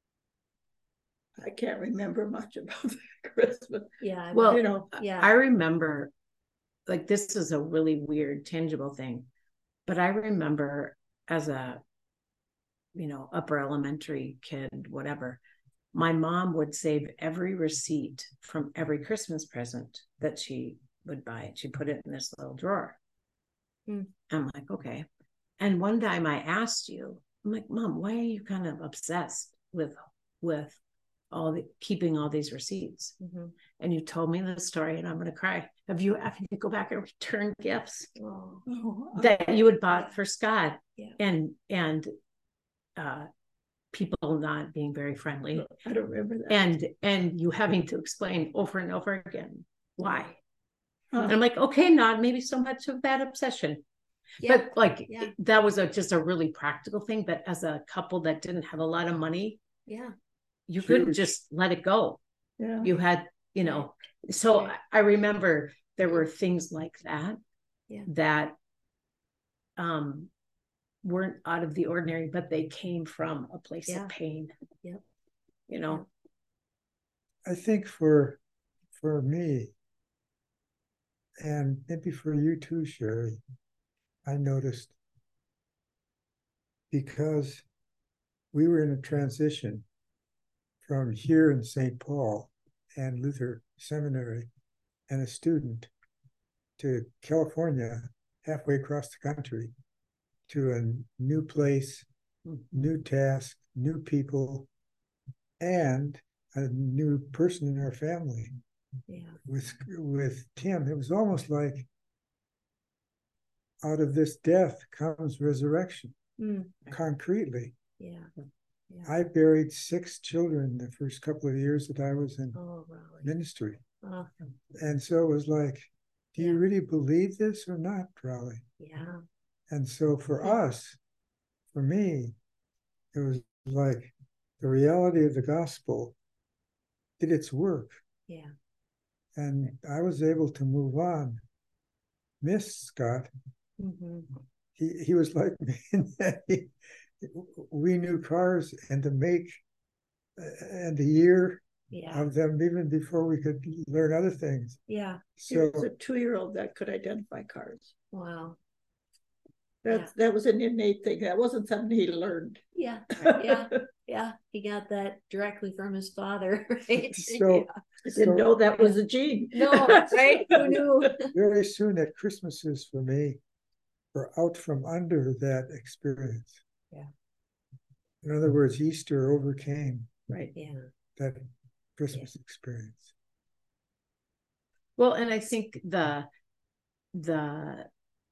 [SPEAKER 4] I can't remember much about that Christmas.
[SPEAKER 2] Yeah. I
[SPEAKER 1] Well,
[SPEAKER 4] You know,
[SPEAKER 2] yeah.
[SPEAKER 1] I remember, like, this is a really weird, tangible thing, but I remember as a, you know, upper elementary kid, whatever, my mom would save every receipt from every Christmas present that she would buy. She put it in this little drawer.
[SPEAKER 2] Hmm.
[SPEAKER 1] I'm like, okay. And one time I asked you, I'm like, Mom, why are you kind of obsessed with with all the keeping all these receipts. Mm-hmm. And you told me the story, and I'm going to cry. Have you ever to go back and return gifts oh. that you had bought for Scott?
[SPEAKER 2] Yeah.
[SPEAKER 1] And and uh, people not being very friendly.
[SPEAKER 4] I don't remember that.
[SPEAKER 1] And and you having to explain over and over again why. Huh. And I'm like, okay, not maybe so much of that obsession. Yeah. But like yeah. that was a just a really practical thing. But as a couple that didn't have a lot of money,
[SPEAKER 2] yeah,
[SPEAKER 1] you Huge. couldn't just let it go.
[SPEAKER 4] Yeah.
[SPEAKER 1] You had, you know, so right. I remember there were things like that
[SPEAKER 2] yeah.
[SPEAKER 1] that um weren't out of the ordinary, but they came from a place yeah. of pain.
[SPEAKER 2] Yeah.
[SPEAKER 1] You know.
[SPEAKER 3] I think for for me, and maybe for you too, Sherry, I noticed because we were in a transition from here in Saint Paul and Luther Seminary and a student to California, halfway across the country, to a new place, new task, new people, and a new person in our family.
[SPEAKER 2] Yeah.
[SPEAKER 3] With with Tim, it was almost like out of this death comes resurrection,
[SPEAKER 2] mm.
[SPEAKER 3] concretely.
[SPEAKER 2] Yeah. yeah.
[SPEAKER 3] I buried six children the first couple of years that I was in
[SPEAKER 2] oh,
[SPEAKER 3] ministry.
[SPEAKER 2] Oh.
[SPEAKER 3] And so it was like, do
[SPEAKER 2] yeah.
[SPEAKER 3] you really believe this or not, Raleigh?
[SPEAKER 2] Yeah.
[SPEAKER 3] And so for us, for me, it was like the reality of the gospel did its work.
[SPEAKER 2] Yeah.
[SPEAKER 3] And I was able to move on. Miss Scott,
[SPEAKER 2] mm-hmm.
[SPEAKER 3] he, he was like me in that he, we knew cars and to make and the year
[SPEAKER 2] yeah.
[SPEAKER 3] of them even before we could learn other things.
[SPEAKER 2] Yeah.
[SPEAKER 4] So it was a two-year-old that could identify cars.
[SPEAKER 2] Wow.
[SPEAKER 4] That's yeah. that was an innate thing. That wasn't something he learned.
[SPEAKER 2] Yeah. Yeah. Yeah. He got that directly from his father, right?
[SPEAKER 3] So
[SPEAKER 2] yeah.
[SPEAKER 4] I didn't
[SPEAKER 3] so,
[SPEAKER 4] know that was a gene.
[SPEAKER 2] No, right? Who knew?
[SPEAKER 3] Very soon at Christmases for me were out from under that experience.
[SPEAKER 2] Yeah.
[SPEAKER 3] In other words, Easter overcame
[SPEAKER 2] right. Yeah.
[SPEAKER 3] that Christmas
[SPEAKER 2] yeah.
[SPEAKER 3] experience.
[SPEAKER 1] Well, and I think the the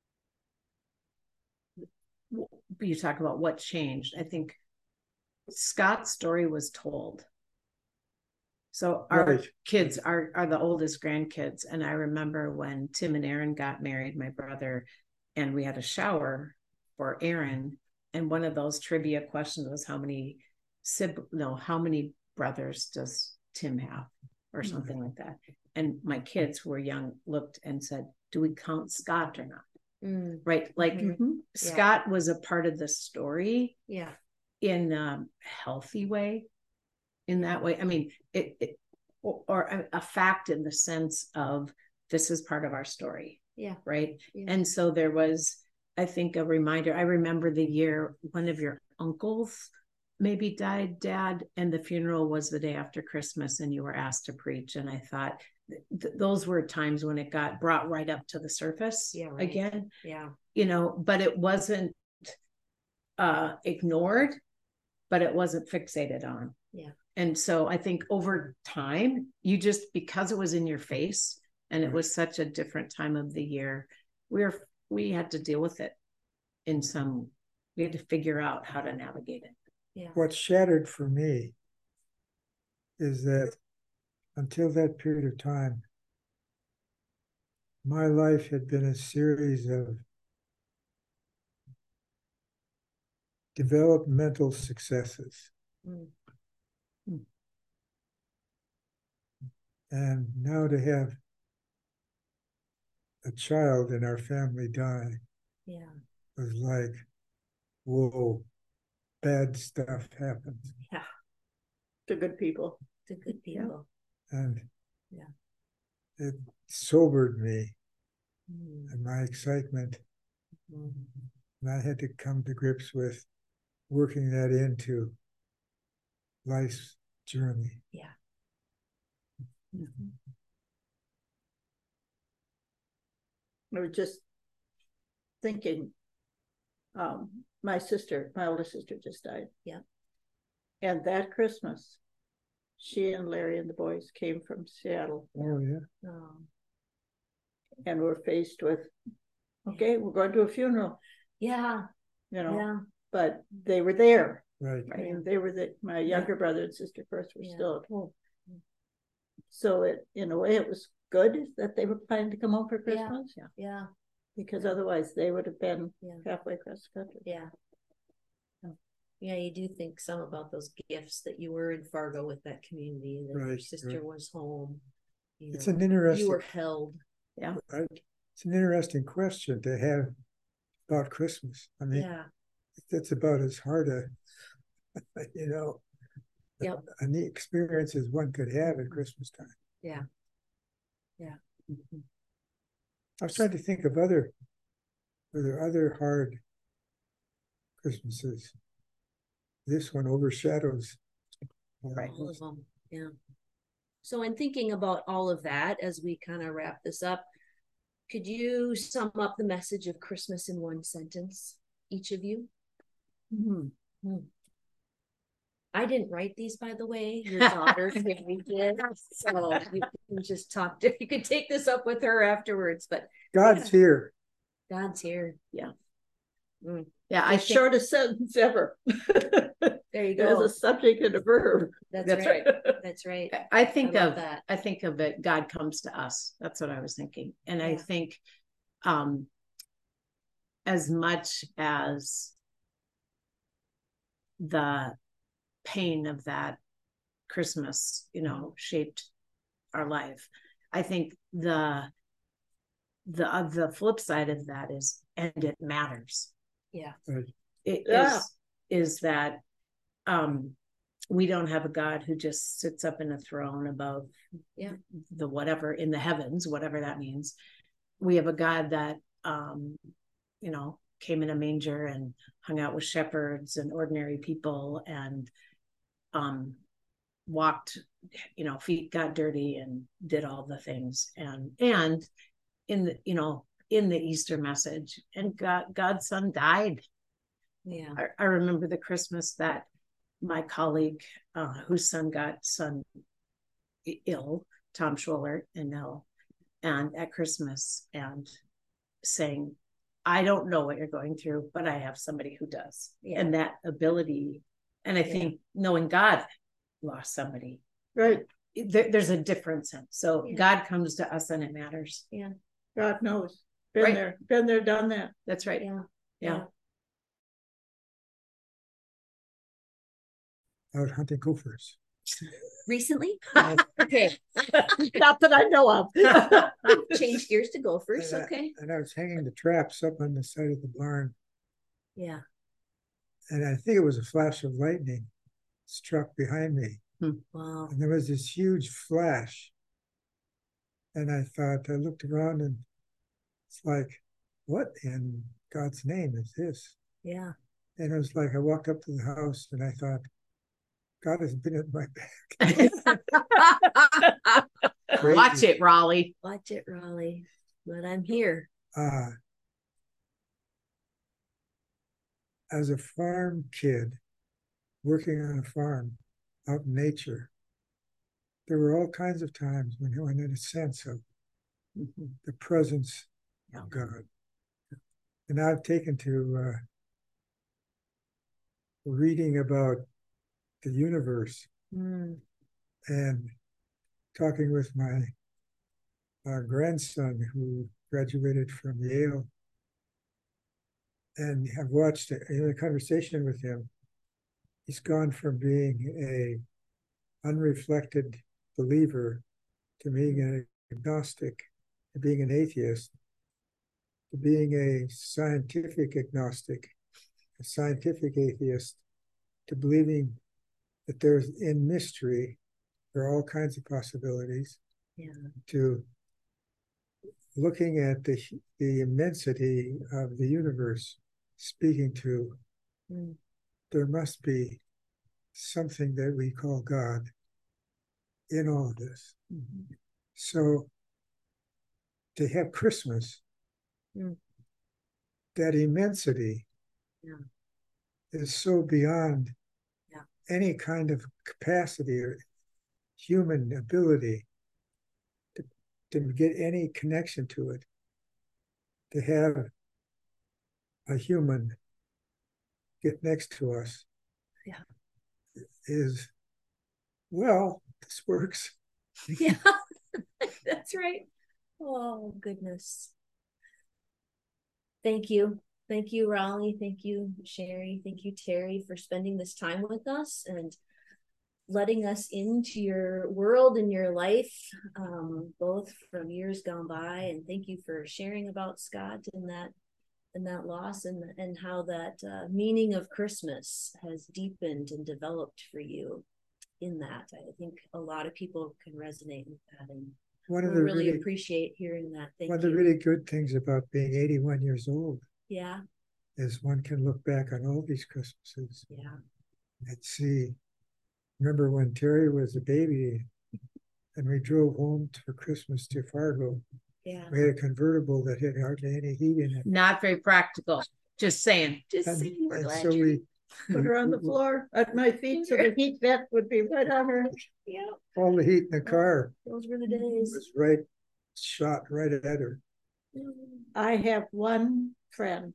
[SPEAKER 1] you talk about what changed. I think Scott's story was told. So our right. kids are are the oldest grandkids, and I remember when Tim and Aaron got married, my brother, and we had a shower for Aaron, and one of those trivia questions was how many sib no how many brothers does Tim have, or something mm-hmm. like that. And my kids who were young looked and said, "Do we count Scott or not?"
[SPEAKER 2] Mm.
[SPEAKER 1] Right, like
[SPEAKER 2] mm-hmm.
[SPEAKER 1] Scott
[SPEAKER 2] yeah.
[SPEAKER 1] was a part of the story,
[SPEAKER 2] yeah,
[SPEAKER 1] in a healthy way. In that way, I mean, it, it or, or a, a fact in the sense of this is part of our story.
[SPEAKER 2] Yeah.
[SPEAKER 1] Right.
[SPEAKER 2] Yeah.
[SPEAKER 1] And so there was, I think, a reminder. I remember the year one of your uncles maybe died, Dad, and the funeral was the day after Christmas, and you were asked to preach. And I thought th- those were times when it got brought right up to the surface
[SPEAKER 2] yeah, right.
[SPEAKER 1] again.
[SPEAKER 2] Yeah.
[SPEAKER 1] You know, but it wasn't uh, ignored, but it wasn't fixated on.
[SPEAKER 2] Yeah.
[SPEAKER 1] And so I think over time, you just, because it was in your face and it was such a different time of the year, we were, we had to deal with it in some, we had to figure out how to navigate it.
[SPEAKER 2] Yeah.
[SPEAKER 3] What shattered for me is that until that period of time, my life had been a series of developmental successes.
[SPEAKER 2] Mm.
[SPEAKER 3] And now to have a child in our family die
[SPEAKER 2] yeah.
[SPEAKER 3] was like, whoa, bad stuff happens.
[SPEAKER 2] Yeah.
[SPEAKER 4] To good people.
[SPEAKER 2] To good people.
[SPEAKER 3] And
[SPEAKER 2] yeah.
[SPEAKER 3] it sobered me
[SPEAKER 2] mm.
[SPEAKER 3] and my excitement.
[SPEAKER 2] Mm.
[SPEAKER 3] And I had to come to grips with working that into life's journey.
[SPEAKER 2] Yeah. Mm-hmm.
[SPEAKER 4] I was just thinking, um, my sister, my older sister just died.
[SPEAKER 2] Yeah.
[SPEAKER 4] And that Christmas, she and Larry and the boys came from Seattle.
[SPEAKER 3] Oh, yeah.
[SPEAKER 2] Oh,
[SPEAKER 4] And were faced with, okay, we're going to a funeral,
[SPEAKER 2] yeah,
[SPEAKER 4] you know,
[SPEAKER 2] yeah,
[SPEAKER 4] but they were there.
[SPEAKER 3] Right.
[SPEAKER 4] I mean, they were the, my younger brother and sister, of course, were
[SPEAKER 2] Yeah.
[SPEAKER 4] still at home. So it, in a way, it was good that they were planning to come home for Christmas.
[SPEAKER 2] yeah, yeah,
[SPEAKER 4] Because otherwise they would have been
[SPEAKER 2] yeah,
[SPEAKER 4] halfway across the country.
[SPEAKER 2] yeah. Yeah, you do think some about those gifts that you were in Fargo with that community, and that your
[SPEAKER 3] Right,
[SPEAKER 2] sister
[SPEAKER 3] right.
[SPEAKER 2] was home. You
[SPEAKER 3] It's
[SPEAKER 2] know,
[SPEAKER 3] an interesting,
[SPEAKER 2] you were held.
[SPEAKER 1] Yeah.
[SPEAKER 3] right? It's an interesting question to have about Christmas. I mean,
[SPEAKER 2] Yeah,
[SPEAKER 3] that's about as hard a, you know,
[SPEAKER 2] Yep.
[SPEAKER 3] a neat experience as one could have at Christmas time.
[SPEAKER 2] yeah, yeah. Mhm.
[SPEAKER 3] I was trying to think of other, were there other hard Christmases? This one overshadows.
[SPEAKER 1] Right.
[SPEAKER 2] All of them, yeah. So in thinking about all of that, as we kind of wrap this up, could you sum up the message of Christmas in one sentence, each of you?
[SPEAKER 4] Mm-hmm.
[SPEAKER 2] Hmm. I didn't write these, by the way. Your daughter Mary did, so you can just talk to. You could take this up with her afterwards. But
[SPEAKER 3] God's
[SPEAKER 2] yeah.
[SPEAKER 3] here.
[SPEAKER 2] God's here.
[SPEAKER 1] Yeah.
[SPEAKER 2] Mm.
[SPEAKER 1] Yeah,
[SPEAKER 4] The
[SPEAKER 1] I think
[SPEAKER 4] shortest sentence ever.
[SPEAKER 2] There you
[SPEAKER 4] There's
[SPEAKER 2] go.
[SPEAKER 4] a subject and a verb.
[SPEAKER 2] That's,
[SPEAKER 1] that's
[SPEAKER 2] right.
[SPEAKER 1] right.
[SPEAKER 2] That's right.
[SPEAKER 1] I think
[SPEAKER 2] I love
[SPEAKER 1] of
[SPEAKER 2] that.
[SPEAKER 1] I think of it, God comes to us. That's what I was thinking. And I
[SPEAKER 2] Yeah.
[SPEAKER 1] think um as much as the pain of that Christmas, you know, shaped our life, I think the the uh, the flip side of that is, and it matters.
[SPEAKER 2] Yeah.
[SPEAKER 1] It
[SPEAKER 4] Yeah.
[SPEAKER 1] is is that um we don't have a God who just sits up in a throne above
[SPEAKER 2] Yeah.
[SPEAKER 1] the whatever in the heavens, whatever that means. We have a God that, um, you know, came in a manger and hung out with shepherds and ordinary people and um, walked, you know, feet got dirty and did all the things. And, and in the, you know, in the Easter message, and God, God's son died.
[SPEAKER 2] Yeah.
[SPEAKER 1] I, I remember the Christmas that my colleague, uh, whose son got son ill, Tom Schwoller, and ill, and at Christmas, and saying, I don't know what you're going through, but I have somebody who does.
[SPEAKER 2] Yeah.
[SPEAKER 1] And that ability, and I
[SPEAKER 2] Yeah.
[SPEAKER 1] think knowing God lost somebody,
[SPEAKER 4] Right.
[SPEAKER 1] there, there's a difference in. So
[SPEAKER 2] Yeah.
[SPEAKER 1] God comes to us and it matters.
[SPEAKER 2] Yeah.
[SPEAKER 4] God knows. Been
[SPEAKER 1] Right.
[SPEAKER 4] there, been there, done that.
[SPEAKER 1] That's right.
[SPEAKER 2] Yeah.
[SPEAKER 1] Yeah.
[SPEAKER 3] Out hunting gophers.
[SPEAKER 2] Recently?
[SPEAKER 1] Uh,
[SPEAKER 2] Okay.
[SPEAKER 4] Not that I know of.
[SPEAKER 2] Change gears to gophers.
[SPEAKER 3] And I-
[SPEAKER 2] Okay.
[SPEAKER 3] And I was hanging the traps up on the side of the barn,
[SPEAKER 2] Yeah.
[SPEAKER 3] and I think it was a flash of lightning struck behind me.
[SPEAKER 2] Wow.
[SPEAKER 3] And there was this huge flash. And I thought, I looked around and it's like, what in God's name is this?
[SPEAKER 2] Yeah.
[SPEAKER 3] And it was like, I walked up to the house and I thought, God has been at my back.
[SPEAKER 1] Watch it, Raleigh.
[SPEAKER 2] Watch it, Raleigh. But I'm here.
[SPEAKER 3] Uh, as a farm kid, working on a farm out in nature, there were all kinds of times when, when I had a sense of the presence of God. And I've taken to uh, reading about the universe
[SPEAKER 2] Mm.
[SPEAKER 3] and talking with my uh, grandson who graduated from Yale, and have watched it in a conversation with him. He's gone from being a unreflected believer to being an agnostic, to being an atheist, to being a scientific agnostic, a scientific atheist, to believing that there's in mystery, there are all kinds of possibilities,
[SPEAKER 2] Yeah.
[SPEAKER 3] to looking at the, the immensity of the universe, speaking to,
[SPEAKER 2] Mm.
[SPEAKER 3] there must be something that we call God in all of this.
[SPEAKER 2] Mm-hmm.
[SPEAKER 3] So to have Christmas,
[SPEAKER 2] Mm.
[SPEAKER 3] that immensity
[SPEAKER 2] Yeah.
[SPEAKER 3] is so beyond
[SPEAKER 2] Yeah.
[SPEAKER 3] any kind of capacity or human ability to, to get any connection to it, to have a human get next to us,
[SPEAKER 2] yeah,
[SPEAKER 3] is, well, this works.
[SPEAKER 2] yeah, that's right. Oh, goodness. Thank you. Thank you, Raleigh. Thank you, Sherry. Thank you, Terry, for spending this time with us and letting us into your world and your life, um, both from years gone by. And thank you for sharing about Scott and that and that loss, and and how that uh, meaning of Christmas has deepened and developed for you in that. I think a lot of people can resonate with that, and
[SPEAKER 3] One of
[SPEAKER 2] we
[SPEAKER 3] the
[SPEAKER 2] really,
[SPEAKER 3] really
[SPEAKER 2] appreciate hearing that. Thank
[SPEAKER 3] one of
[SPEAKER 2] you.
[SPEAKER 3] the really good things about being eighty-one years old,
[SPEAKER 2] yeah,
[SPEAKER 3] is one can look back on all these Christmases,
[SPEAKER 2] yeah,
[SPEAKER 3] and see. Remember when Terry was a baby, and we drove home for Christmas to Fargo.
[SPEAKER 2] yeah.
[SPEAKER 3] We had a convertible that had hardly any heat in it.
[SPEAKER 1] Not very practical. Just saying.
[SPEAKER 2] Just
[SPEAKER 3] And,
[SPEAKER 2] saying, we're
[SPEAKER 3] and
[SPEAKER 2] glad
[SPEAKER 3] so
[SPEAKER 2] you're.
[SPEAKER 3] we
[SPEAKER 4] Put her on the floor at my feet so the heat vent would be right on her.
[SPEAKER 2] Yeah,
[SPEAKER 3] all the heat in the car
[SPEAKER 2] those were the days.
[SPEAKER 3] was right shot right at her.
[SPEAKER 4] I have one friend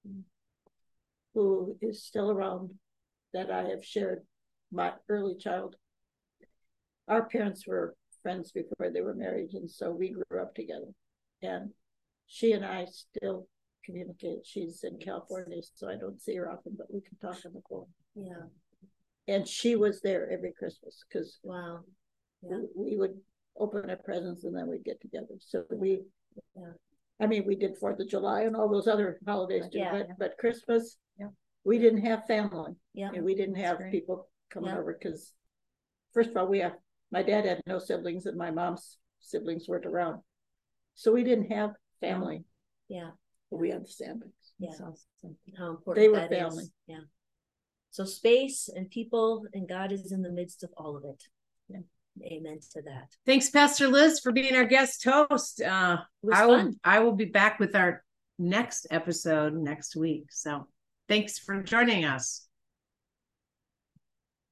[SPEAKER 4] who is still around that I have shared my early child. Our parents were friends before they were married, and so we grew up together. And she and I still communicate. She's in California, so I don't see her often, but we can talk on the phone.
[SPEAKER 2] Yeah.
[SPEAKER 4] And she was there every Christmas because
[SPEAKER 2] Wow. Yeah.
[SPEAKER 4] we, we would open our presents and then we'd get together. So we,
[SPEAKER 2] Yeah.
[SPEAKER 4] I mean, we did Fourth of July and all those other holidays too,
[SPEAKER 2] Yeah,
[SPEAKER 4] but,
[SPEAKER 2] yeah.
[SPEAKER 4] but Christmas,
[SPEAKER 1] Yeah.
[SPEAKER 4] we didn't have family.
[SPEAKER 2] Yeah.
[SPEAKER 4] And we didn't have
[SPEAKER 2] great.
[SPEAKER 4] people coming
[SPEAKER 2] Yeah.
[SPEAKER 4] over because, first of all, we have, my dad had no siblings and my mom's siblings weren't around. So we didn't have family.
[SPEAKER 2] Yeah.
[SPEAKER 4] But we understand it.
[SPEAKER 2] Yeah.
[SPEAKER 1] That's awesome.
[SPEAKER 2] How important
[SPEAKER 4] They were
[SPEAKER 2] that
[SPEAKER 4] family.
[SPEAKER 2] is. Yeah. So space and people, and God is in the midst of all of it.
[SPEAKER 4] Yeah.
[SPEAKER 2] Amen to that.
[SPEAKER 1] Thanks, Pastor Liz, for being our guest host. Uh,
[SPEAKER 2] It was
[SPEAKER 1] I will,
[SPEAKER 2] fun.
[SPEAKER 1] I will be back with our next episode next week. So thanks for joining us.